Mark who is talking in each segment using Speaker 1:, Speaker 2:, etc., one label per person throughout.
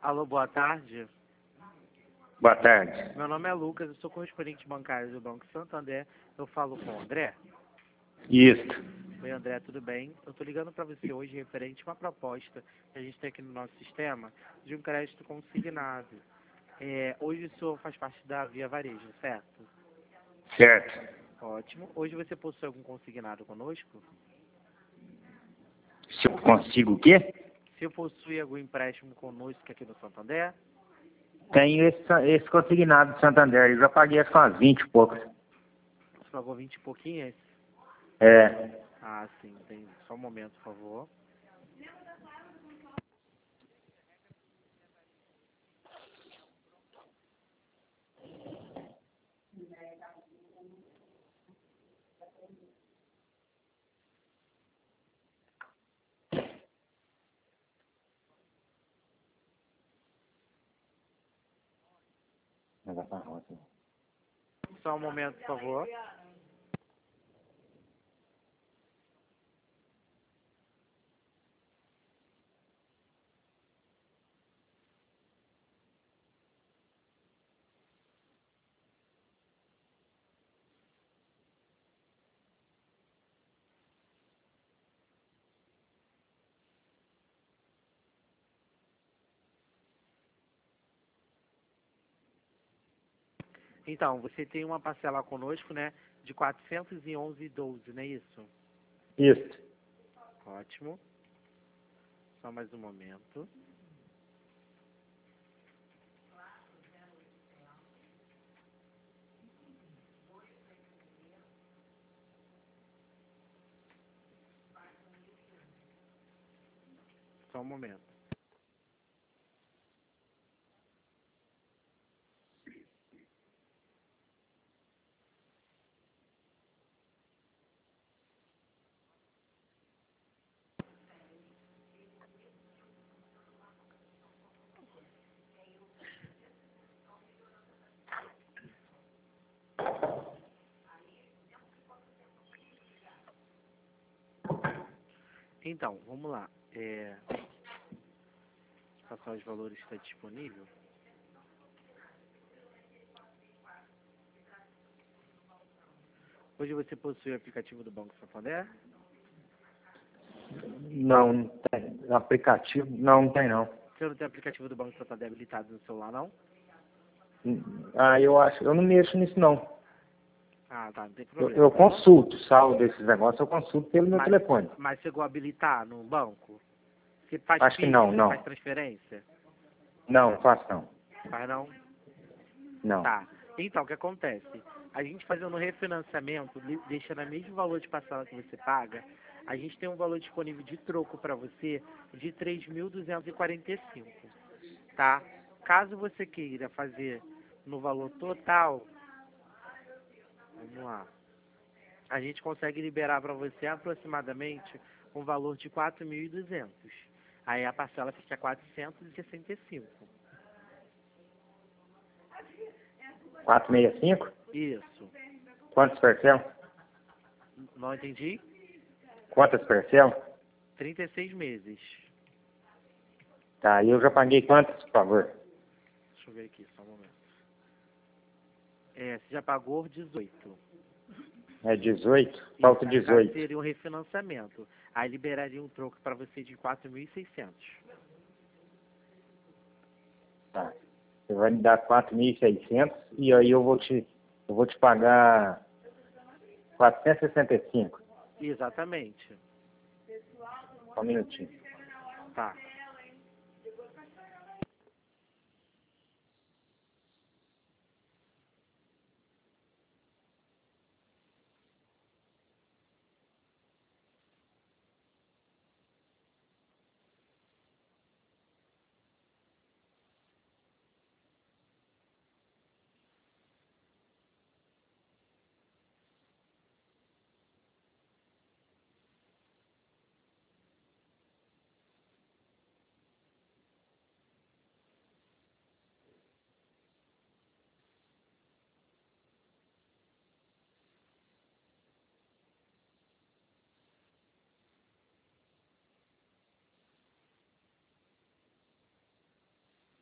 Speaker 1: Alô, boa tarde.
Speaker 2: Boa tarde.
Speaker 1: Meu nome é Lucas, eu sou correspondente bancário do Banco Santander. Eu falo com o André.
Speaker 2: Isso.
Speaker 1: Oi, André, tudo bem? Eu estou ligando para você hoje referente a uma proposta que a gente tem aqui no nosso sistema de um crédito consignado. Hoje o senhor faz parte da Via Varejo, certo?
Speaker 2: Certo.
Speaker 1: Ótimo. Hoje você possui algum consignado conosco?
Speaker 2: Se eu consigo o quê?
Speaker 1: Se possui algum empréstimo conosco aqui no Santander?
Speaker 2: Tenho esse consignado de Santander. Eu já paguei acho que umas 20 e poucas.
Speaker 1: Você pagou 20 e pouquinhas?
Speaker 2: É.
Speaker 1: Ah, sim, entendi. Só um momento, por favor. Só um momento, por favor. Então, você tem uma parcela conosco, né, de 411,12, não é isso?
Speaker 2: Isso.
Speaker 1: Ótimo. Só mais um momento. Só um momento. Então, vamos lá. Passar os valores está disponível. Hoje você possui o aplicativo do Banco Santander?
Speaker 2: Não tem. Aplicativo? Não tem não.
Speaker 1: Você não tem o aplicativo do Banco Santander habilitado no celular, não?
Speaker 2: Eu acho. Eu não mexo nisso não.
Speaker 1: Ah, tá, não tem
Speaker 2: Eu,
Speaker 1: problema.
Speaker 2: eu consulto saldo desses negócios, eu consulto pelo meu telefone.
Speaker 1: Mas chegou a habilitar no banco? Você faz
Speaker 2: Acho que
Speaker 1: PIX,
Speaker 2: não,
Speaker 1: você
Speaker 2: não.
Speaker 1: faz transferência?
Speaker 2: Não faço não.
Speaker 1: Faz não?
Speaker 2: Não.
Speaker 1: Tá. Então, o que acontece? A gente fazendo refinanciamento, deixando o mesmo valor de parcela que você paga, a gente tem um valor disponível de troco para você de 3.245, tá? Caso você queira fazer no valor total, vamos lá, a gente consegue liberar para você aproximadamente um valor de 4.200. Aí a parcela fica 465.
Speaker 2: 465?
Speaker 1: Isso.
Speaker 2: Quantas parcelas?
Speaker 1: Não entendi?
Speaker 2: Quantas parcelas?
Speaker 1: 36 meses.
Speaker 2: Tá, e eu já paguei quantas, por favor?
Speaker 1: Deixa eu ver aqui, só um momento. Você já pagou 18.
Speaker 2: É 18? Falta
Speaker 1: Isso, aí no caso
Speaker 2: 18.
Speaker 1: seria um refinanciamento. Aí liberaria um troco para você de 4.600.
Speaker 2: Tá. Você vai me dar 4.600 e aí eu vou te pagar 465.
Speaker 1: Exatamente.
Speaker 2: Só um minutinho.
Speaker 1: Tá.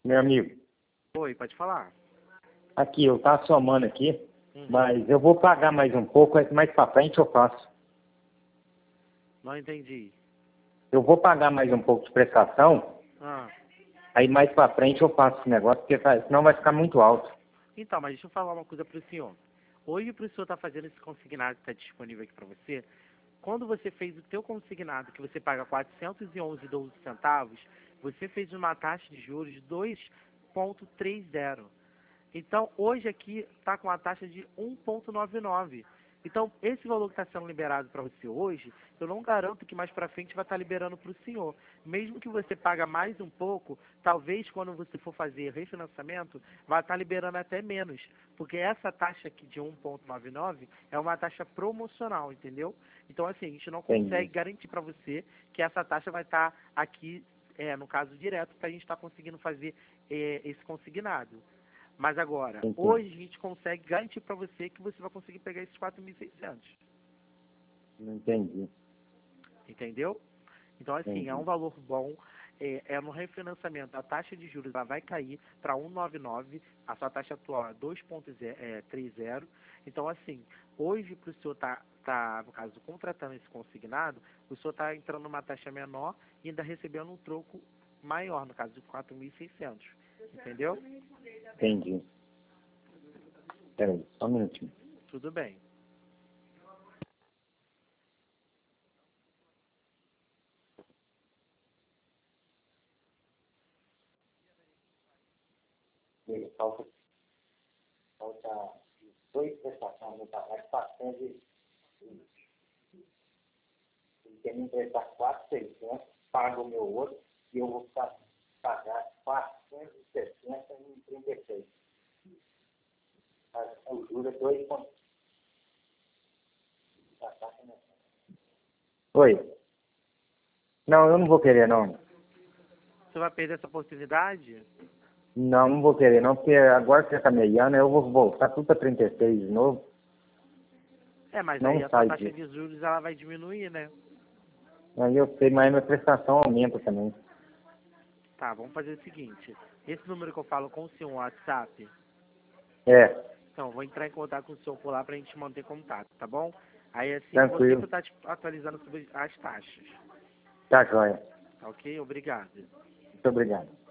Speaker 2: Meu amigo,
Speaker 1: Oi, pode falar.
Speaker 2: aqui, eu tava somando aqui,
Speaker 1: Uhum.
Speaker 2: mas eu vou pagar mais um pouco, mais pra frente eu faço.
Speaker 1: Não entendi.
Speaker 2: Eu vou pagar mais um pouco de prestação,
Speaker 1: Ah.
Speaker 2: aí mais pra frente eu faço esse negócio, porque senão vai ficar muito alto.
Speaker 1: Então, mas deixa eu falar uma coisa para o senhor. Hoje, para o senhor estar fazendo esse consignado que está disponível aqui para você, quando você fez o teu consignado, que você paga 411,12 centavos, você fez uma taxa de juros de 2,30. Então, hoje aqui está com a taxa de 1,99. Então, esse valor que está sendo liberado para você hoje, eu não garanto que mais para frente vai estar liberando para o senhor. Mesmo que você paga mais um pouco, talvez quando você for fazer refinanciamento, vai estar liberando até menos. Porque essa taxa aqui de 1,99 é uma taxa promocional, entendeu? Então, assim, a gente não consegue
Speaker 2: Entendi.
Speaker 1: garantir para você que essa taxa vai estar aqui, no caso direto, para a gente estar conseguindo fazer esse consignado. Mas agora,
Speaker 2: Entendi.
Speaker 1: hoje a gente consegue garantir para você que você vai conseguir pegar esses 4.600.
Speaker 2: Não entendi.
Speaker 1: Entendeu? Então, assim, é um
Speaker 2: Entendi.
Speaker 1: valor bom. No refinanciamento, a taxa de juros ela vai cair para 1,99. A sua taxa atual é 2,30. Então, assim, hoje para o senhor no caso, contratando esse consignado, o senhor está entrando numa taxa menor e ainda recebendo um troco maior, no caso de 4.600. Entendeu?
Speaker 2: Entendi. Peraí, só um minutinho.
Speaker 1: Tudo bem.
Speaker 2: Falta 2 prestações no pagamento, 420. Ele quer me emprestar 4.600, paga o meu outro, e eu vou pagar 460,36. O juro é 2 pontos. Oi. Não, eu não vou querer, não.
Speaker 1: Você vai perder essa oportunidade?
Speaker 2: Não, não vou querer, não, porque agora que já está meiando, eu vou voltar tudo para 36 de novo.
Speaker 1: Mas aí
Speaker 2: Não
Speaker 1: a sua
Speaker 2: sai
Speaker 1: taxa
Speaker 2: disso.
Speaker 1: de juros ela vai diminuir, né?
Speaker 2: Aí eu sei, mas minha prestação aumenta também.
Speaker 1: Tá, vamos fazer o seguinte. Esse número que eu falo com o senhor, WhatsApp,
Speaker 2: É,
Speaker 1: então, eu vou entrar em contato com o senhor por lá pra gente manter contato, tá bom? Aí assim, eu vou sempre
Speaker 2: tranquilo.
Speaker 1: estar te atualizando sobre as taxas.
Speaker 2: Tá joia.
Speaker 1: Tá ok? Obrigado.
Speaker 2: Muito obrigado.